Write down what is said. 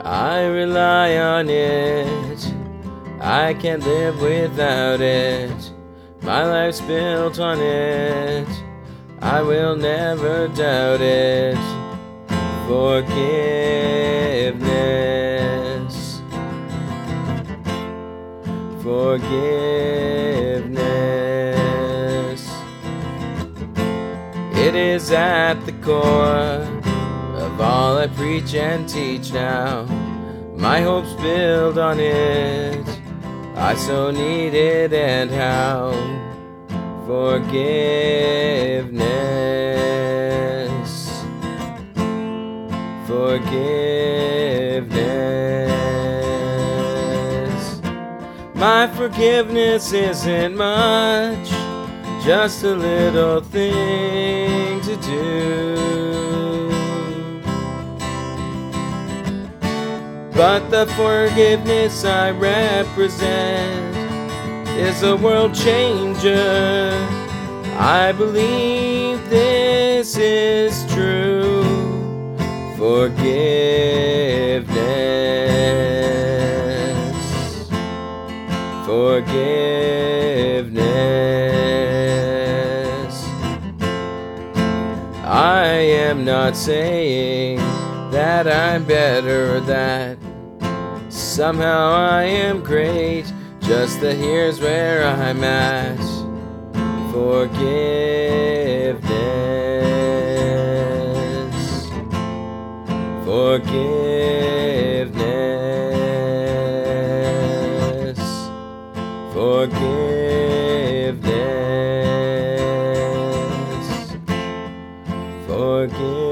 I rely on it, I can't live without it. My life's built on it, I will never doubt it. Forgiveness, forgiveness. It is at the core of all I preach and teach now. My hopes build on it, I so need it, and how? Forgiveness, forgiveness. My forgiveness isn't much, just a little thing to do. But the forgiveness I represent is a world changer. I believe this is true. Forgiveness, forgiveness. I am not saying that I'm better or that somehow I am great, just that here's where I'm at. Forgiveness, forgiveness, forgiveness, forgiveness.